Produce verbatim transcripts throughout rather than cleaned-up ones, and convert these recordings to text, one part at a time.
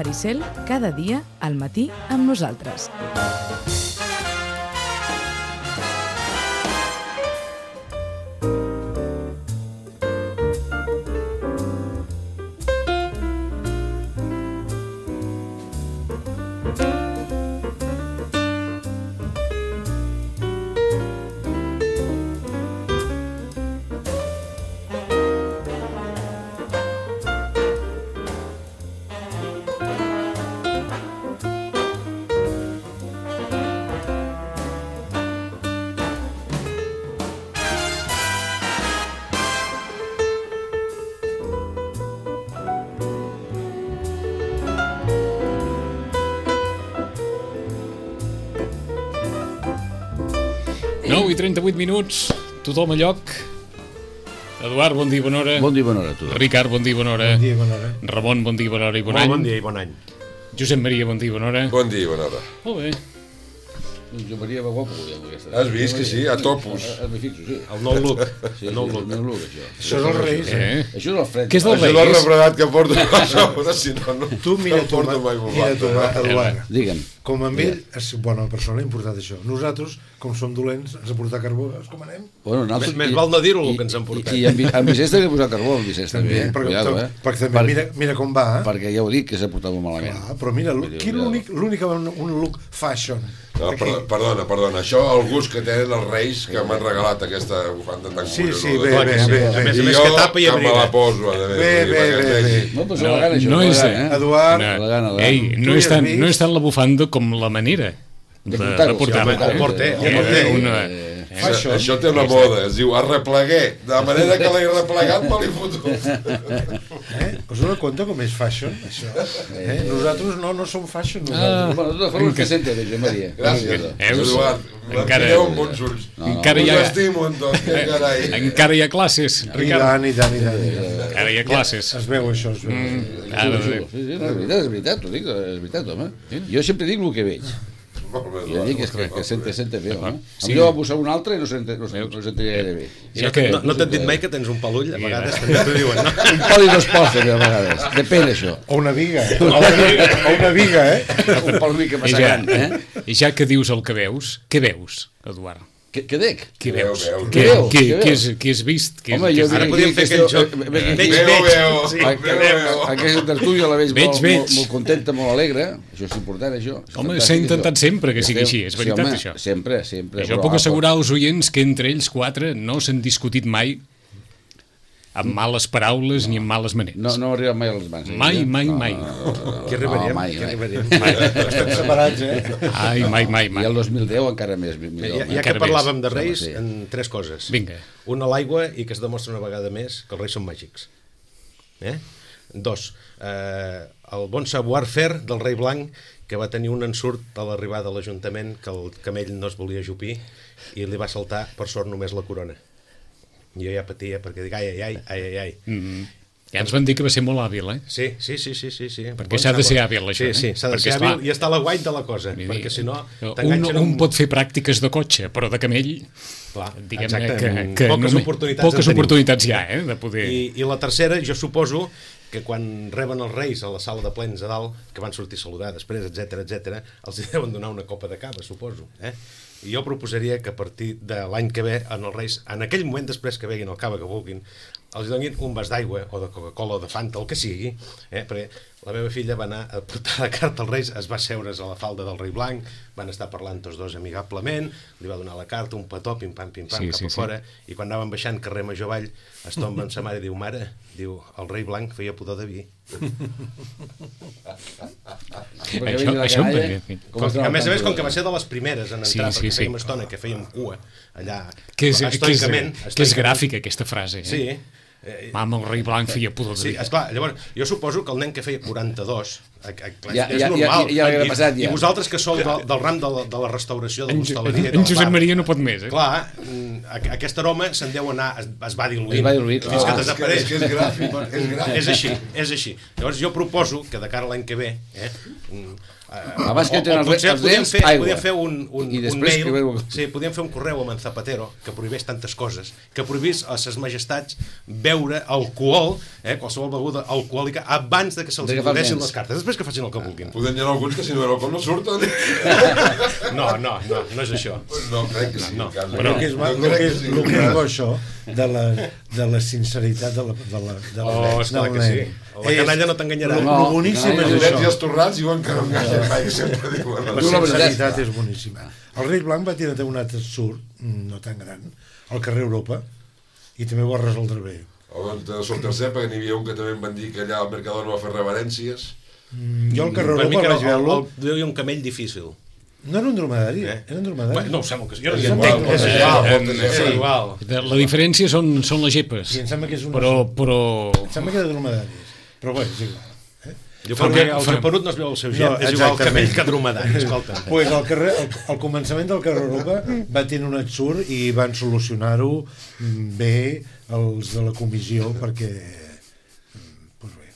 Maricel, cada dia al matí amb nosaltres. nou i trenta-vuit minuts, tothom a lloc. Eduard, bon dia i bona hora. Bon dia i bona hora a tothom. Ricard, bon dia i bona hora. Bon dia i bona hora. Ramon, bon dia i bona hora i bon any. Bon dia i bon any. Josep Maria, bon dia i bona hora. Bon dia i bona hora. Molt bé. Jo Maria va guapo avui amb aquesta. Has vist que sí, a topus. Ah, m'hi fixo, sí. El nou look. Sí, El nou sí, look. el nou look, això. Això és el Reis, eh? Eh? Això és el fred. Què és del Això és el Reis? refredat que porto a sobre, si no, no, Tu mira no tu, porto mai mira tu, bufanda. Eduard. Digue'm. Com amb ell, és bona persona, important això. Nosaltres, com som dolents, ens ha portat carbó, veus com anem? Bueno, nosaltres... Més val no dir-ho, el que ens han portat. I, i en, Vi- en Vicens també ha posat carbó, en Vicens també. També, perquè, Cuidado, eh? perquè també mira, mira com va, eh? Perquè ja ho dic, que s'ha portat molt malament. Ah, però mira, qui l'únic l'únic que va un, un look fashion? No, Aquí. per, perdona, perdona, això el gust que tenen els Reis que m'han regalat aquesta bufanda tan Sí, collonada. sí, bé, Clar bé, que sí. bé, A bé. més a I més jo que tapa i que me la abriga. poso, a més, Bé, bé, bé, bé. No, però és No, elegant, això. no és- elegant, eh? Eduard, No. Elegant, Ei, elegant. no Tu és, ja has tant, vist? no és tant la bufanda com la manera de, de portar-ho, portar-la. sí, el porter, el Eh, porter. una, Això, això té una moda, es diu arrepleguer, de manera que l'he replegat me l'he fotut. eh? Us dona compte com és fashion, això? Eh? Nosaltres no, no som fashion, Ah. nosaltres. Bueno, de totes formes, que s'entén, Josep Maria. Gràcies, Veus? Eduard, Encara- mireu amb bons ulls. No, no. Encara hi Us ha, estimo, doncs, que carai. encara hi ha classes, I Ricard. tant, i tant, i tant. i tant. Encara hi ha classes. Es veu això, es veu. Mm. Ah, sí, sí, no, és veritat, és veritat, t'ho dic, és veritat, home. Jo sempre dic el que veig. Molt bé, Jo dic que, que, que sente, sente bé, home. Sí. Sí. Jo va posar un altre i no sente, no, no sente gaire bé. I Ja no, que- no, no t'han dit mai que tens un pelull? A vegades també t'ho diuen, no? Un pal i dos pals, també, a vegades. Depèn, això. O una viga. O una viga, o una viga eh? Un pal una mica I massa ja, gran, eh? I ja que dius el que veus, què veus, Eduard? Què, què dec? Què Veu, veus? veu, Què, veu. què, Què què, veus? has, què has vist? Què, Home, què jo has- Ara diria podíem que fer aquesta- aquell joc. eh, eh, Veig, veig, Veu, veig. veu, Sí. veu, veu. Aquesta tertúlia la veig, Veig, molt, veig. molt, molt contenta, molt alegre. Això és important, això. És Home, fantàstic, s'ha intentat això. sempre que sigui Estem- així, és veritat, sí, home, això. Sempre, sempre. Jo però, puc ah, assegurar als oients que entre ells quatre no s'han discutit mai amb males paraules ni amb males maneres. No, no arriba mai a les mans. eh? Mai, mai, no, mai. No, no, no, no, Qui arribaríem? No, mai, Qui mai. arribaríem? Estem separats, eh? Ai, mai, mai, I mai. el dos mil deu encara més. Millor, Ja, ja Encara que parlàvem de més. Reis, Sí. en tres coses. Vinga. Una, l'aigua, i que es demostra una vegada més que els Reis són màgics. Eh? Dos, eh, el bon savoir-faire del rei blanc, que va tenir un ensurt a l'arribada a l'Ajuntament, que el camell no es volia ajupir, i li va saltar, per sort, només la corona. Jo ja patia, perquè dic, ai, ai, ai, ai, ai, ai. Mm. Ja ens van dir que va ser molt hàbil, eh? Sí, sí, sí, sí, sí, sí. Perquè s'ha de ser hàbil, això, Sí, eh? sí, s'ha de Perquè, ser esclar, hàbil i estar a la guait de la cosa, Vull dir, perquè si no un, t'enganxen un amb- pot fer pràctiques de cotxe, però de camell, Clar, diguem-ne exacte, que, que poques només- oportunitats poques en tenim. oportunitats hi ha, eh? De poder... I, I la tercera, jo suposo que quan reben els Reis a la sala de plens a dalt, que van sortir a saludar després, etc etc, els hi deuen donar una copa de cava, suposo. Eh? I jo proposaria que a partir de l'any que ve, en els Reis, en aquell moment després que beguin el cava que vulguin, els donin un vas d'aigua, o de Coca-Cola, o de Fanta, el que sigui, eh? Perquè la meva filla va anar a portar la carta als Reis, es va seure's a la falda del rei blanc, van estar parlant tots dos amigablement, li va donar la carta, un petó, pim-pam, pim-pam, Sí, cap sí, a sí. fora, i quan anaven baixant carrer Major Vall, es tomba amb sa mare i diu, mare, diu, el rei blanc feia pudor de vi. Això- això em va bé. Com, a més a més, com que va ser de les primeres en Sí, entrar, sí, perquè sí. fèiem estona que fèiem cua allà, Que és, que és, estoicament, que és estoicament. gràfica, aquesta frase, eh? Sí. Eh, Mama, el rei blanc feia pudor de Sí, vi. esclar, llavors, jo suposo que el nen que feia quaranta-dos, a, a, clar, Ja- és ja- normal. ja- ja l'haguera I, passat, ja. I vosaltres que sou del, del ram de la, de la restauració, de En, l'hostaleria... en Josep Maria no pot més, eh? Clar, mm, a- aquest aroma se'n deu anar, es, es va diluint, Es va diluint, fins clar. que És que, desapareix. és que és gràfic, és gràfic. És així, és així. Llavors jo proposo que de cara a l'any que ve, eh, mm, Abans que entren els, potser els podíem nens, fer, aigua. podíem fer un, un, I un després mail, que veu- sí, podíem fer un correu amb en Zapatero que prohibeix tantes coses, que prohibís a ses majestats beure alcohol, eh, qualsevol beguda alcohòlica, abans de que se'ls De que fan donessin nens. les cartes, després que facin el que vulguin. Podem dir alguns que si no veuen com no surten. No, no, no, no és això. No, crec que sí. No, Carles. però- El que és, Jo el crec que és, sí. el que és bo això de la, de la sinceritat de la, de la, de la, Oh, esclar del que sí. nen. La canalla no t'enganyarà. El, No, el boníssim canalla Els és nens i això. els torrats diuen que no enganyen mai, sempre diuen. La Tu la veritat- sinceritat és boníssima. El rei Blanc va tenir un altre absurd, no tan gran, al carrer Europa, i també ho va resoldre bé. O doncs de sol tercer, perquè n'hi havia un que també em van dir que allà al Mercador no va fer reverències. Jo al carrer Per mi Europa que vaig era el, veure-lo... el, el, un camell difícil. No era un dromedari, Eh? era un dromedari. Bueno, no, em sembla que sí. Jo no És hi igual, entenc. és Eh, igual, eh, moltes és vegades. igual. La diferència són, són les gepes. I em sembla que és un... Però, però... Em sembla que era dromedari. Però bé, és igual. Eh? Jo crec que el japerut no es veu el seu No, jet, és igual exactament. camell que dromedari, escolta. Pues al, carrer, al, al començament del carrer Europa va tenir un absurd i van solucionar-ho mm, bé els de la comissió perquè mm, pues bé.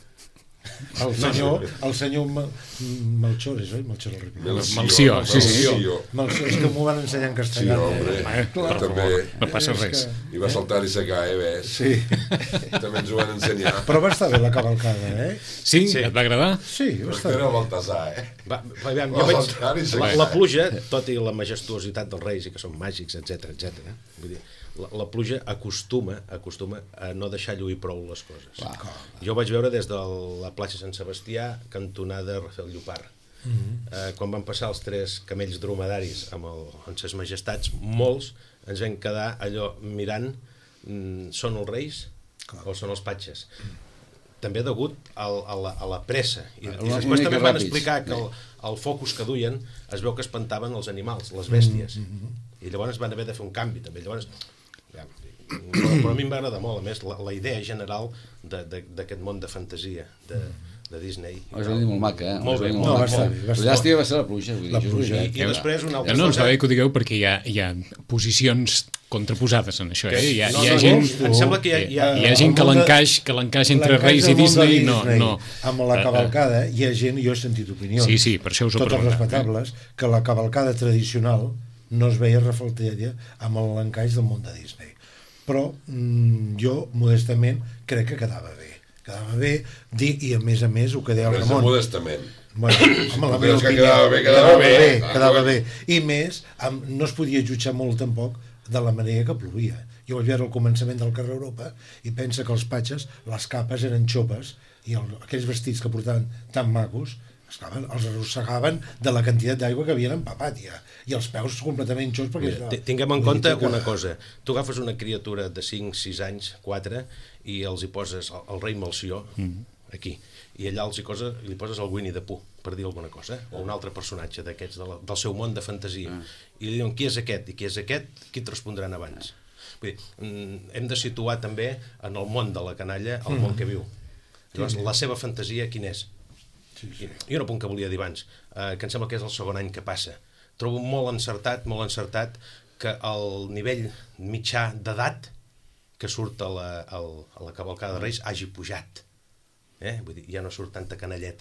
El senyor, el senyor Mal, Melchor, és oi? Melchor el Ripi. Malció, sí, sí. Malció. Melchor, és que m'ho van ensenyar en Sí, castellà. home, Per també. favor, no passa És res. que- I va saltar i secar, eh, ves? Sí, També ens ho van ensenyar. però va estar bé la cavalcada, eh? Sí? Sí. Et va agradar? Sí, va Però estar que era bé. el Baltasar, eh? Va, va, aviam, Va jo veig, saltar i la, secar. la pluja, tot i la majestuositat dels reis i que són màgics, etc etc. Vull dir, la, la pluja acostuma acostuma a no deixar lluir prou les coses. Jo ho vaig veure des de la plaça Sant Sebastià, cantonada Rafael Llopart. Mm -hmm. eh, quan van passar els tres camells dromedaris amb, el, amb ses majestats, molts ens vam quedar allò mirant, mm, són els reis o són els patges? També degut al, a, la, a la pressa. I, i Una després mica també van ràpids. explicar que el, el focus que duien es veu que espantaven els animals, les bèsties. Mm -hmm. I llavors van haver de fer un canvi també. Llavors, ja, però, però a mi em va agradar molt, a més, la, la idea general d'aquest món de fantasia de, de Disney. Oh, és una idea molt maca, eh? Molt bé, És una No, idea va molt estar maca. bé, va La estar llàstima va ser la pluja. Vull dir, La això és pluja. veritat. I, i després una altra Ja no ens cosa... va bé que ho digueu perquè hi ha, hi ha posicions contraposades en això. Eh? Hi ha, No, hi ha no, gent, no, em sembla que hi ha... Hi ha, hi ha gent que el món de- l'encaix que l'encaix entre l'encaix Reis i del món de Disney no, Disney, no. amb la Eh, eh. cavalcada hi ha gent, jo he sentit opinions Sí, sí, per això us ho totes preguntava, respectables, que la cavalcada tradicional no es veia reflectada amb l'encaix del món de Disney, però mm, jo modestament crec que quedava bé quedava bé, di, i a més a més ho que deia el Però és Ramon modestament. bueno, home, la Tu meva creus que opinió, quedava bé, quedava bé. Ah, quedava bueno. bé. I més, amb, no es podia jutjar molt tampoc de la manera que plovia. Jo vaig veure el començament del carrer Europa i pensa que els patges, les capes eren xopes i el, aquells vestits que portaven tan macos, esclar, els arrossegaven de la quantitat d'aigua que havien empapat ja. I els peus completament xops perquè... Mira, ti- tinguem en compte una cosa. Tu agafes una criatura de cinc, sis anys, quatre, i els hi poses el, el rei Malció, aquí, i allà els hi, cosa, li poses el Winnie the Pooh, per dir alguna cosa, o un altre personatge d'aquests, de la, del seu món de fantasia. I li diuen, qui és aquest? I qui és aquest? Qui et respondran abans? Vull dir, mm, hem de situar també en el món de la canalla el món que viu. Llavors, la seva fantasia, quin és? I un apunt que volia dir abans, eh, que em sembla que és el segon any que passa. Trobo molt encertat, molt encertat, que el nivell mitjà d'edat que surt a la, a la cavalcada de Reis hagi pujat. Eh? Vull dir, ja no surt tanta canalleta.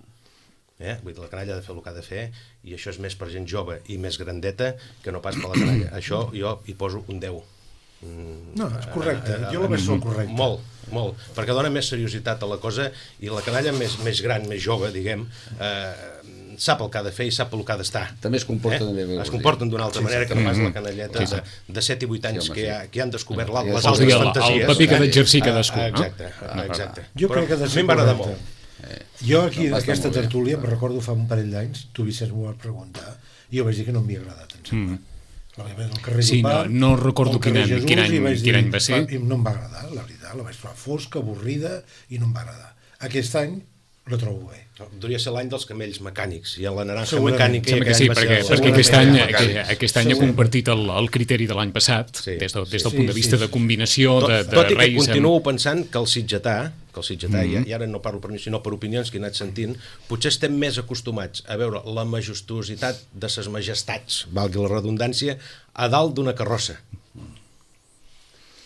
Eh? Vull dir, la canalla ha de fer el que ha de fer, i això és més per gent jove i més grandeta que no pas per la canalla. Això jo hi poso un deu. Mm, No, és correcte, jo la veig molt correcte. Molt, molt, perquè dona més seriositat a la cosa, i la canalla més, més gran, més jove, diguem, eh, sap el que ha de fer i sap el que ha d'estar. També es comporten bé, Eh? bé, Es comporten d'una altra Sí, manera que no pas la canalleta Sí, sí. de, de set i vuit anys Sí, home, que, sí. ha, que han descobert la, Ja les vols altres dir el- el fantasies. paper que ha eh? d'exercir Ah, cadascú, ah, no? Exacte, ah, exacte. Jo crec que ha de a ser mi m'agrada correcte. molt. Jo aquí, No, en aquesta està molt bé. tertúlia, em recordo fa un parell d'anys, tu, Vicenç, m'ho vas preguntar, i jo vaig dir que no m'havia agradat, em sembla. La vaig veure al carrer Sí, Llopart, no- no recordo al carrer quin any- Jesús, quin any- i vaig quin dir, any va ser. I no em va agradar, la veritat, la vaig trobar fosca, avorrida, i no em va agradar. Aquest any la trobo bé. No, Podria ser l'any dels camells mecànics, i en la naranja Segurament. mecànica... Sembla que aquest sí, any va perquè, ser- perquè aquest any, Segurament. aquest, aquest any ha Segurament. compartit el, el criteri de l'any passat, Sí. des, de, des del Sí, punt de sí, vista sí. de combinació Tot, de, de tot i que Reis... amb- continuo pensant que el sitgetà, que el sitgetà, Mhm. mm -hmm. i ara no parlo per mi, sinó per opinions que he anat sentint, potser estem més acostumats a veure la majestuositat de ses majestats, valgui la redundància, a dalt d'una carrossa.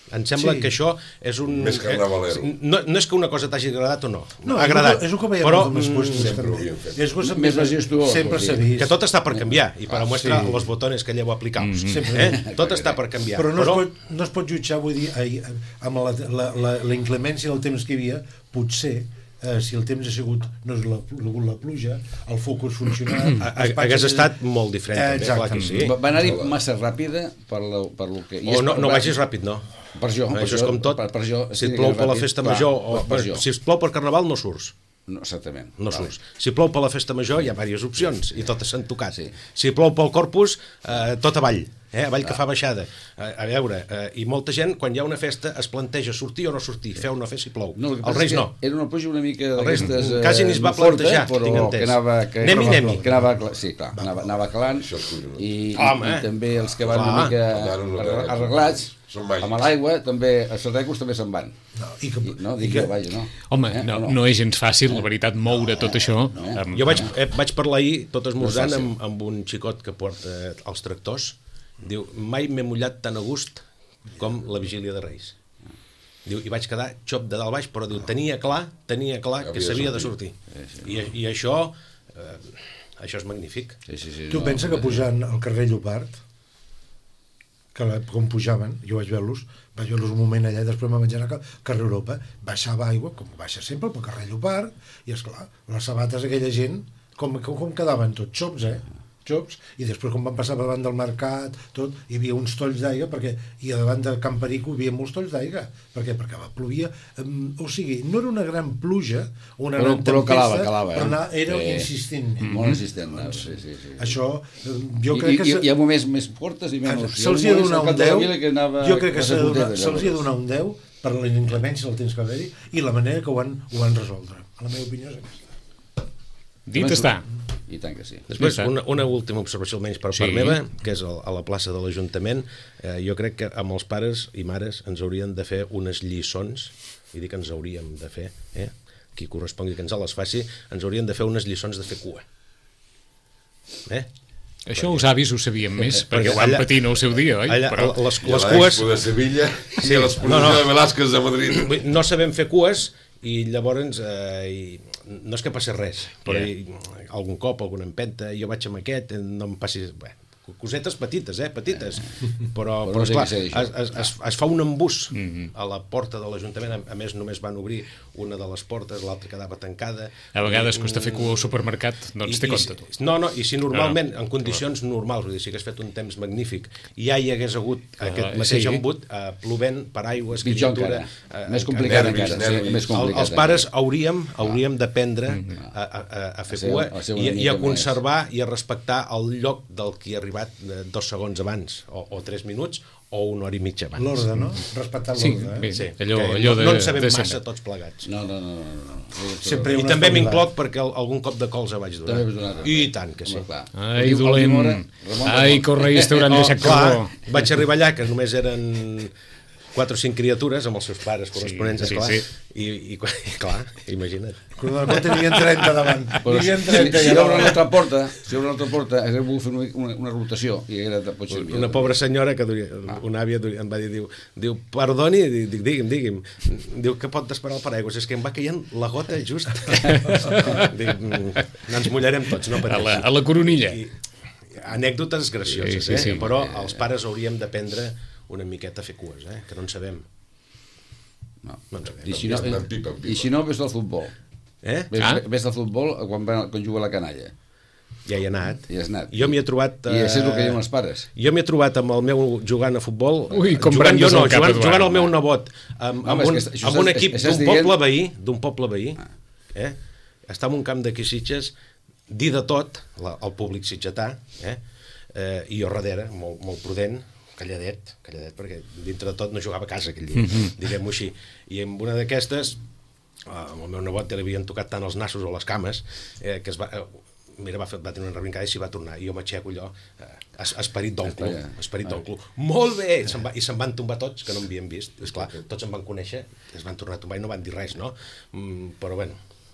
Em sembla Sí. que això és un... Més carnavalero. eh, No, no és que una cosa t'hagi agradat o no. No, ha agradat. és el que veiem però, amb els puestos mm, sempre ho també. havien fet. I els gossos Més sempre- majestuós, Sempre vol s'ha dir. vist. que tot està per canviar, i per Ah, mostrar sí. los botones que llevo aplicado. Sempre. Eh? Tot està per canviar. Però no, es pot, no es pot jutjar, vull dir, ai, amb la, la, la, la inclemència del temps que hi havia, potser, eh, si el temps ha sigut, no és la, la pluja, el focus funcionat... Ha- ha- Hagués estat molt diferent, Eh, també, clar que exactament. sí. Va, va anar-hi massa ràpida per, la, per lo que... i O és no, per- no vagis ràpid, no. Per jo, per Això és jo, com tot. Per, per jo, si sí, et plou que per la ràpid, festa clar, major, per, o per jo. si et plou per Carnaval, no surts. No, exactament. No Vale. surts. Si plou per la festa major, hi ha diverses opcions, i totes s'han tocat. Sí. Si plou pel Corpus, eh, tot avall. Eh, avall que fa baixada. Eh, a veure, eh, i molta gent, quan hi ha una festa, es planteja sortir o no sortir, fer o no fer si plou. No, el que Els passa Reis és que no. Era una pluja una mica Els Reis d'aquestes... eh, quasi ni es va forta, plantejar, però tinc entès. que anava... Que, Nemi, que, nemi. Que anava, cla- sí, clar, anava, anava calant, i, i, Home, i també els que van clar. una mica Clar, no, no, arre- no. arreglats, Són màgics. amb l'aigua, també, els recos també se'n van. No, i que, I, no, i dic que, que, vaja, no. Home, Eh, no, o no? no és gens fàcil, la veritat, moure tot això. Amb, Jo vaig, eh, vaig parlar ahir, tot esmorzant, No és fàcil. amb, amb un xicot que porta els tractors. Diu, mai m'he mullat tan a gust com la vigília de Reis. Diu, i vaig quedar xop de dalt baix, però diu, tenia clar, tenia clar que Havia de s'havia de sortir. I, I això, eh, això és magnífic. Sí, sí, sí, tu no, pensa que pujant al carrer Llopart, que la, com pujaven, jo vaig veure-los, vaig veure-los un moment allà, després me vaig anar al carrer Europa, baixava aigua, com baixa sempre, pel carrer Llopart, i esclar, les sabates aquella gent, com, com, com quedaven tots xops, eh? Xops, i després quan van passar davant del mercat, tot, hi havia uns tolls d'aigua, perquè i a davant de Can Perico hi havia molts tolls d'aigua. Per què? Perquè va, plovia, um, o sigui, no era una gran pluja, una Però- gran però tempesta, calava, calava, eh? però anar, era Sí. insistint. Molt insistent, no? Sí, sí, sí. Això, eh, jo I, crec que... i, se- hi ha moments més fortes i menys. Se'ls hi ha de donar un deu, jo crec que va s'ha ser de donar- punteta, se'ls hi ha de llavors. donar un deu per la inclemència del temps que va haver-hi i la manera que ho van, ho van resoldre. La meva opinió és aquesta. dit està. I tant que sí. Després, Sí, una, una última observació, almenys per Sí. part meva, que és el- a la plaça de l'Ajuntament. Eh, jo crec que amb els pares i mares ens haurien de fer unes lliçons, i dic que ens hauríem de fer, eh? qui correspongui que ens les faci, ens haurien de fer unes lliçons de fer cua. Eh? Això els avis ho sabien més, perquè Perquè ho van allà- patir en el seu dia, oi? Allà, Però les, I a les l'Expo cues... de Sevilla Sí. i a l'exposició No, no. de Velázquez de Madrid. Vull dir, no sabem fer cues i llavors eh, i no és que passi res, però Yeah. yeah. i, algun cop, alguna empenta, jo vaig amb aquest, no em passi... Bé, cosetes petites, eh, petites, però, Però però no té esclar, que ser això. es, es, es, es fa un embús a la porta de l'Ajuntament, a, a més només van obrir una de les portes, l'altra quedava tancada. a vegades costa fer cua al supermercat, doncs té I- compte i, tu. No, no, i si normalment, No, no. en condicions normals, vull dir, si hagués fet un temps magnífic, i ja hi hagués hagut aquest mateix sí. embut, eh, plovent, per aigües, Pitjor criatura... encara. eh, Més complicat nervis, encara. nervis. Sí, més el, complicat els pares encara. hauríem, hauríem d'aprendre a, a, a, a fer A ser- cua a ser una i, i mica a més. conservar i a respectar el lloc del qui ha arribat eh, dos segons abans, o, o tres minuts, o una hora i mitja abans. L'ordre, no? Respectar Sí, l'ordre. bé, Eh? Sí, allò, que allò de, no, no en sabem de massa sempre. tots plegats. No, no, no. no, no. Sempre hi ha I un també espavilat. m'incloc perquè el, algun cop de colze vaig donar. També vas donar, també. I tant que sí. Home, clar. Ai, Diu, dolent. a última hora, Ramon, Ai, Ramon. que els reis t'hauran Oh, deixat clar, carbó. vaig arribar allà, que només eren quatre o cinc criatures amb els seus pares corresponents, sí, esclar, sí. I, i, i clar, imagina't. Quan de compte n'hi havia trenta davant. Però N'hi si, havia si, trenta si allà obre davant. l'altra porta, si obre l'altra porta, hagués volgut fer una, una, una rotació i hagués de potser... Una pobra senyora que duria, una àvia duria, em va dir, diu, diu perdoni, dic, digui'm, digui'm, diu que pot desperar el paraigües, és que em va caient la gota just. Dic, "Mm, ens mullarem tots, no A la, pateixi. a la coronilla. I, anècdotes gracioses, Sí, sí, sí. eh? Però els pares hauríem d'aprendre una miqueta a fer cues, eh? Que no en sabem. No. No en sabem. I si no, En pipa, en pipa. i si no ves del futbol. Eh? Ves, Ah. ves del futbol quan, va, quan juga la canalla. Ja hi he anat. I has anat. Jo m'hi he trobat... I això és el que eh, diuen els pares. Jo m'hi he trobat amb el meu jugant a futbol, Ui, com jugant, jo brandes no, al cap, jugant, Eduard. jugant al meu nebot, amb, No, amb, és un, que això amb un estàs- equip estàs d'un dient- poble veí, d'un poble veí, eh? Està en un camp d'aquí Sitges, dir de tot, la, el públic sitgetà, eh? Eh, i jo darrere, molt, molt prudent, calladet, calladet, perquè dintre de tot no jugava a casa aquell dia, diguem-ho així. I en una d'aquestes, eh, amb el meu nebot li havien tocat tant els nassos o les cames, eh, que es va... Eh, mira, va, fer, va tenir una rebrincada i s'hi va tornar. I jo m'aixeco allò, eh, es, esperit d'oncle, Espera. esperit d'oncle. Molt bé! Se'n va, I se'n van tombar tots, que no m'havien vist. Esclar, tots em van conèixer, es van tornar a tombar i no van dir res, no? Mm, però bueno,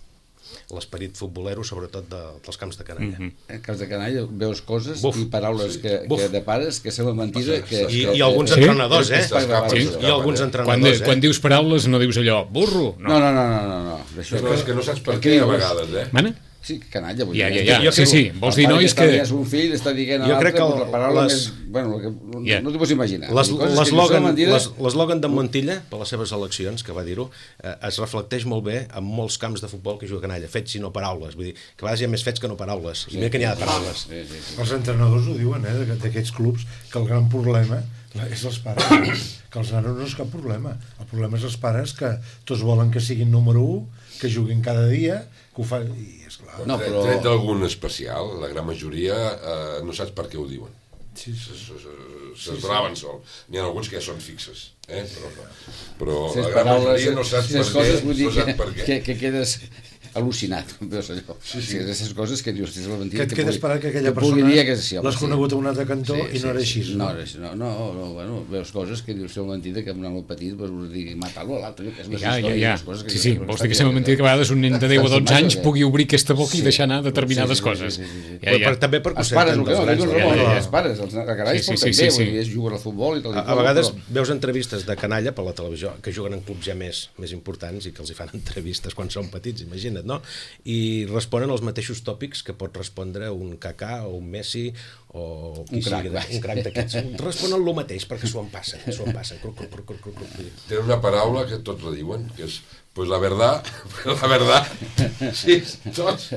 l'esperit futbolero, sobretot de, dels camps de canalla. Mm -hmm. En camps de canalla veus coses Buf. i paraules Sí. que, Buf. que de pares que semblen mentida. Que, I, que, i alguns Sí? entrenadors, eh? Sí. I alguns Quan, entrenadors, quan eh? dius paraules no dius allò, burro. No, no, no, no, no, no. Això No, és que no saps per què què a dius? vegades, eh? Mana? Sí, canalla, vull Ja, dir. ja, ja. Jo Sí, crec- sí. Vols dir, El pare nois, que... que... Està un fill, està dient a Jo crec l'altre, que la paraula les- més... Bueno, que no, Yeah. no t'ho pots imaginar. Les- Vull dir, coses que L'eslògan dius, mentida. les- l'eslògan d'en Montilla, per les seves eleccions, que va dir-ho, eh, es reflecteix molt bé en molts camps de futbol que juga canalla, fets i no paraules. Vull dir, que a vegades hi ha més fets que no paraules. I mira que n'hi ha de paraules. Sí, sí, sí. Els entrenadors ho diuen, eh, d'aquests clubs, que el gran problema és els pares, que els nanos no és cap problema. El problema és els pares que tots volen que siguin número u, que juguin cada dia, que ho fan... I, esclar, No, No, però- però... Tret d'algun especial, la gran majoria eh, no saps per què ho diuen. sí, sí. S'esbraven sol. N'hi ha alguns que ja són fixes, eh? però, però Si la les gran paraules, majoria no saps si per les coses, què. vull dir No saps que, per què. que, que quedes al·lucinat, veus allò. Sí, sí. Sí, aquestes coses que dius, si és la mentida... Que et quedes esperant que aquella que pugui persona dir que sí, home, l'has sí. conegut a un altre cantó i no era així. No, era així, no, no, no, bueno, veus coses que dius, sembla mentida, que un nano petit pues, us digui, mata-lo a l'altre, que és més Ja, ja, història, ja. les coses que Sí, dius, sí, però vols està dir que bé, sembla mentida que a vegades un nen de deu o dotze anys Sí. pugui obrir aquesta boca i Sí. deixar anar determinades Sí, sí, sí, coses. sí, sí, sí. Ja, ja. Però també perquè ho Els pares, senten el que dels no, grans. dius, Ja, Ramon, ja, ja. els pares, els canalls Sí, sí, porten sí, bé, sí, vull sí. dir, ells juguen al futbol i tal. i A, a tal, vegades però- veus entrevistes de canalla per la televisió que juguen en clubs ja més, més importants i que els hi fan entrevistes quan són petits, imagina't, no? I responen els mateixos tòpics que pot respondre un Kaká o un Messi o qui Un crac, sigui, va. un crac d'aquests. Responen el mateix perquè s'ho en passen, s'ho en passen. Cruc, cruc, cruc, cruc, cruc, cruc. Tenen una paraula que tots la diuen, que és, pues la verdad, la verdad, sí, tots.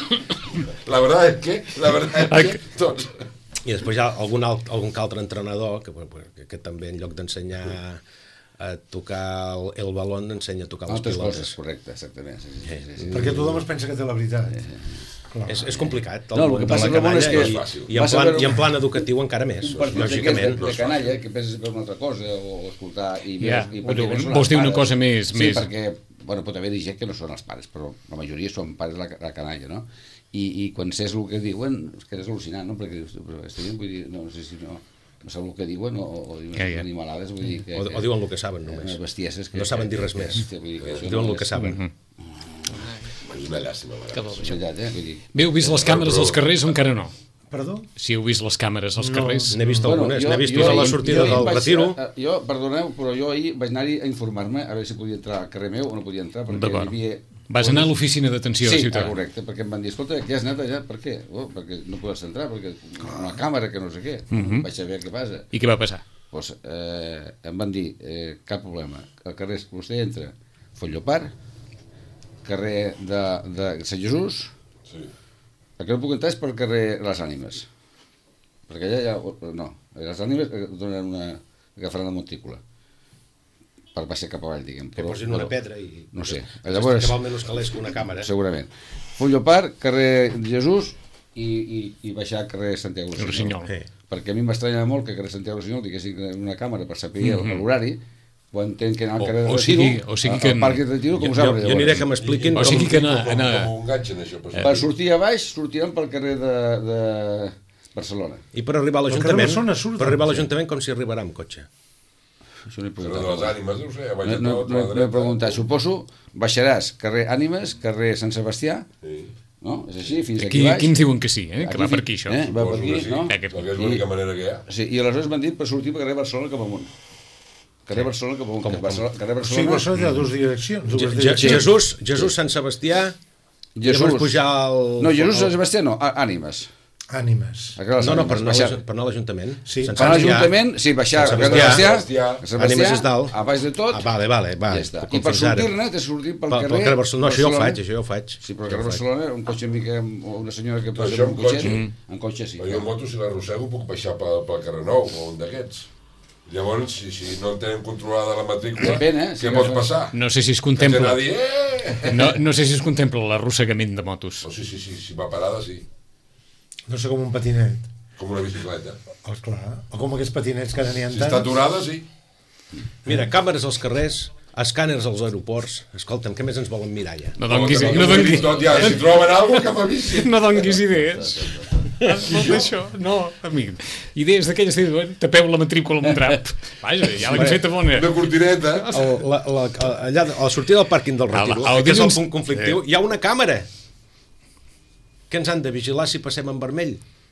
La verdad és que, la verdad és que, tots. I després hi ha algun, alt, algun que altre entrenador que, que, que també en lloc d'ensenyar a tocar el, el balón ensenya a tocar les Altres pilotes. coses, correcte, exactament. Sí, sí, sí, sí. Perquè tothom es pensa que té la veritat. Clar. És, és complicat. No, el que món de passa, la Ramon, és canalla que i, fàcil. i, en vas a plan, veure- i en plan educatiu encara més, Un partit lògicament. d'aquest de, de canalla que penses per una altra cosa o escoltar i Ja, veus, i vols dir- perquè són vols els dir una pares. cosa més- sí, més- perquè bueno, pot haver-hi gent que no són els pares, però la majoria són pares de la, la canalla, no? I, i quan saps el que diuen és que és al·lucinant, no? Perquè dius, però aquesta gent, vull dir, no, no sé si no, no sap el que diuen o, o diuen Ja, ja. animalades, vull dir que... O, o diuen el que saben només. unes bestieses que... No saben dir res que- més. que- vull dir que això Diuen no el que és- saben. És una llàstima, a vegades. És veritat, eh? Vull dir... Bé, heu vist les càmeres als carrers o encara no? Perdó? Si heu vist les càmeres als No. carrers... N'he vist algunes, jo- n'he vist jo a la ahir- sortida jo ahir del vaig- retiro. eh, Jo, perdoneu, però jo ahir vaig anar-hi a informar-me a veure si podia entrar al carrer meu o no podia entrar, perquè hi D'acord. havia... Vas anar a l'oficina d'atenció Sí, ciutadana. ah, correcte, perquè em van dir, escolta, que has anat allà, per què? Oh, perquè no podes entrar, perquè una càmera que no sé què. Mhm. Vaig saber què passa. I què va passar? Pues, eh, em van dir, eh, cap problema, al carrer que vostè entra, Font Llopart, carrer de, de Sant Jesús, Sí. el que no puc entrar és pel carrer Les Ànimes, perquè allà hi ha... No, les Ànimes eh, donen una... agafaran la montícula, per baixar cap avall, diguem. Que posin una pedra i... No sé. Que Llavors, val menys calés que una càmera. segurament. Font Llopart, carrer Jesús i, i, i baixar carrer Santiago El Rossinyol. Sí. Perquè a mi m'estranya molt que carrer Santiago Rossinyol diguessin una càmera per saber Mhm. l'horari, quan tenen que anar al O- carrer de o Retiro, sigui- o sigui que al parc de Retiro, com ho Jo, saben. jo aniré que m'expliquin O sigui que anar... Com, anar... com un ganxen, això. Per Per sortir a baix, sortiran pel carrer de, de Barcelona. I per arribar a Però que de l'Ajuntament, Barcelona surten. per arribar a l'Ajuntament com s'hi arribarà amb cotxe? Això no he Carrer de les preguntat. ànimes, deu ser, baix No, a no, tot, a no, la no he dreta. preguntat. Suposo, baixaràs carrer Ànimes, carrer Sant Sebastià, Sí. no? És així, fins Aquí, aquí baix. aquí ens diuen que sí, eh? que va per aquí, això. Eh? Va per Suposo aquí, que sí, no? Aquest- perquè és l'única manera que hi ha. Sí, i aleshores m'han dit per sortir pel carrer Barcelona cap amunt. Carrer Barcelona cap amunt. Com- que Barcelona, carrer O sigui, Barcelona... Barcelona hi ha dues direccions. Dues Je- Je- direccions. Jesús, Jesús, Sant Sebastià, llavors pujar al... No, Jesús Sant al- Sebastià no, Á- Ànimes. Ànimes. A carrer de les No, no, Ànimes, per anar, a baixar. l'Aju- per anar a l'Ajuntament. Sí. Sant Per anar a Sebastià. l'Ajuntament, sí, baixar Sant a carrer de Sebastià. Sebastià, Sebastià. Ànimes és dalt. a baix de tot, Ah, vale, vale, va. ja està. com I per fins ara. sortir-ne, t'has de sortir pel Pel, carrer... pel carrer Barcelona. No, això jo ho Barcelona. faig, això jo ho faig. Sí, però al Això carrer ho faig. Barcelona, un cotxe mica, o una senyora que passa això amb un amb cotxet, cotxe. en cotxe sí. Però jo en moto, si l'arrossego, puc baixar pel, pel carrer Nou o un d'aquests. Llavors, si, si no en tenen controlada la matrícula, Depèn, eh? què Si pots agafen- passar? No sé si es Que contempla... anar a dir, eh! No, no sé si es contempla l'arrossegament de motos. No, sí, sí, sí, si va parada, sí. No sé com un patinet. Com una bicicleta. Oh, clar. O com aquests patinets que ara n'hi ha Si està tant. aturada, sí. Mira, càmeres als carrers, escàners als aeroports. Escolta'm, què més ens volen mirar ja? No donguis, Que no m'ho diguin donguis, tot ja. Si troben alguna cosa, que m'avisin. no donguis idees. Tot això, no, amic. Idees d'aquelles que diuen, tapeu la matrícula amb un drap. Vaja, ja l'he fet a bona. Una cortineta. El, la, la, allà, a la sortida del pàrquing del Retiro, Al- al que és el dilluns- punt conflictiu, hi ha una càmera que ens han de vigilar si passem en vermell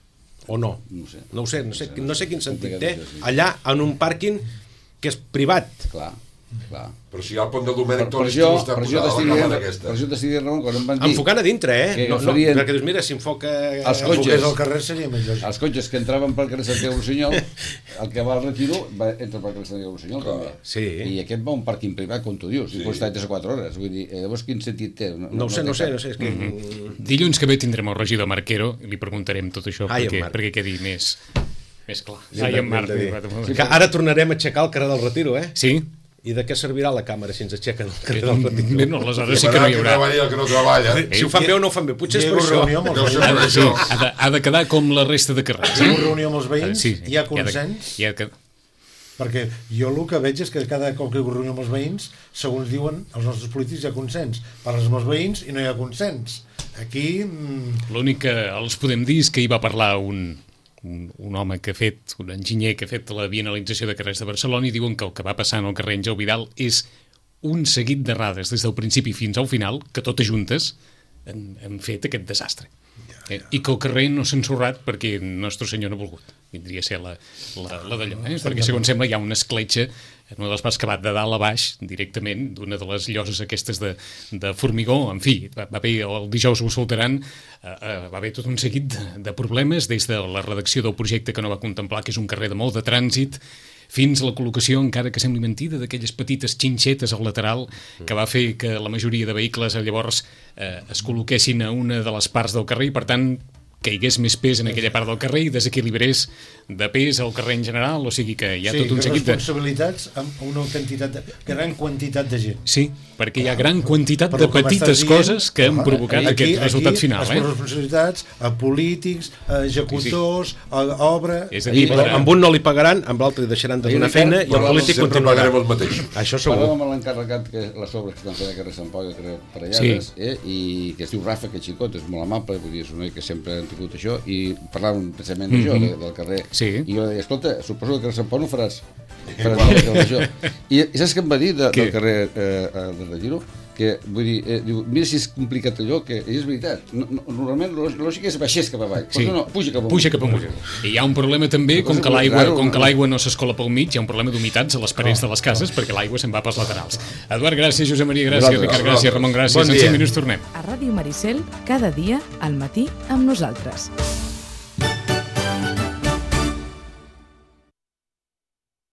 o no. No ho sé. No ho sé, no sé, no sé quin sentit té Complicat, sí. allà en un pàrquing que és privat. Clar, clar. Però si al pont del Per, Domènec per tot això, l'estiu està per això posada t'estic la dient, càmera per aquesta. això t'estic dient, Ramon, quan em van dir... Enfocant a dintre, eh? Que No, no, farien- perquè dius, mira, s'enfoca... Els Si cotxes. fogués al carrer seria més lògic. Els cotxes que entraven pel carrer Santiago Rossinyol, el que va al Retiro va entra pel carrer Santiago Rossinyol també. Sí. I aquest va a un pàrquing privat, com tu dius, i pot estar tres o quatre hores. Vull dir, eh, llavors quin sentit té? No ho sé, té no sé, cap. no sé, és que... Mm-hmm. Dilluns que ve tindrem el regidor Marquero i li preguntarem tot això Ai, en perquè, Marc. perquè quedi més, més clar. Li hem Ai, de- en Marc. li hem de dir. Que ara tornarem a aixecar el carrer del Retiro, eh? Sí? I de què servirà la càmera si ens aixequen el carrer del Retiro? Bé, no, aleshores sí que no hi haurà. Que el que no treballa. Si ho fan bé o no ho fan bé, potser és per això. reunió amb Deu els ser veïns. per Ha, sí, això. ha, de, ha de quedar com la resta de carrers. Hi ha reunió amb els veïns, Sí, hi ha de- consens, hi ha de, perquè jo el que veig és que cada cop que hi ha reunió amb els veïns, segons diuen els nostres polítics, hi ha consens. Parles amb els veïns i no hi ha consens. Aquí... mm, l'únic que els podem dir és que hi va parlar un, un, un home que ha fet, un enginyer que ha fet la bienalització de carrers de Barcelona i diuen que el que va passar en el carrer Àngel Vidal és un seguit d'errades des del principi fins al final que totes juntes han, han fet aquest desastre. Eh, I que el carrer no s'ha ensorrat perquè Nostre Senyor no ha volgut. Vindria a ser la, la, la d'allò, eh? Perquè segons sembla hi ha una escletxa en una de les parts que va de dalt a baix directament d'una de les lloses aquestes de, de formigó. En fi, va, va haver, el dijous ho soltaran, eh, eh, va haver tot un seguit de, de problemes des de la redacció del projecte que no va contemplar, que és un carrer de molt de trànsit, fins a la col·locació, encara que sembli mentida, d'aquelles petites xinxetes al lateral que va fer que la majoria de vehicles llavors eh, es col·loquessin a una de les parts del carrer i, per tant, que hi hagués més pes en aquella part del carrer i desequilibrés de pes al carrer en general, o sigui que hi ha sí, tot un seguit de... responsabilitats amb una quantitat de, gran quantitat de gent. Sí, perquè hi ha gran quantitat Però de com petites estàs dient, coses que han home, provocat aquí- aquest resultat aquí final. es Eh? posen responsabilitats a polítics, a executors, a obra... És a dir, Però ara- amb un no li pagaran, amb l'altre li deixaran de donar feina i el Però polític sempre continuarà. pagarem els mateixos. Això segur. Parlàvem amb l'encarregat que les obres que estan fent a carrer Sant Pau i a carrer Parellades, Sí. eh? I que es diu Rafa, que xicot, és molt amable, vull dir, és un noi que sempre han tingut això, i parlàvem precisament d'això, Mhm. de, del carrer. Sí. I jo deia, escolta, suposo que al carrer Sant Pau no faràs, faràs el, això. I, I saps què em va dir de, Què? del carrer eh, de Retiro? Que, vull dir, eh, diu, mira si és complicat allò, que i és veritat. No, no, normalment la lògica és baixés cap avall, Sí. però no, puja cap amunt. Puja cap amunt. I hi ha un problema també, com que l'aigua com que l'aigua no s'escola pel mig, hi ha un problema d'humitats a les parets de les cases perquè l'aigua se'n va pels laterals. Eduard, gràcies, Josep Maria, gràcies, Vosaltres. Ricard, gràcies, Ramon, gràcies. Bon En dia. cinc minuts tornem. A Ràdio Maricel, cada dia, al matí, amb nosaltres.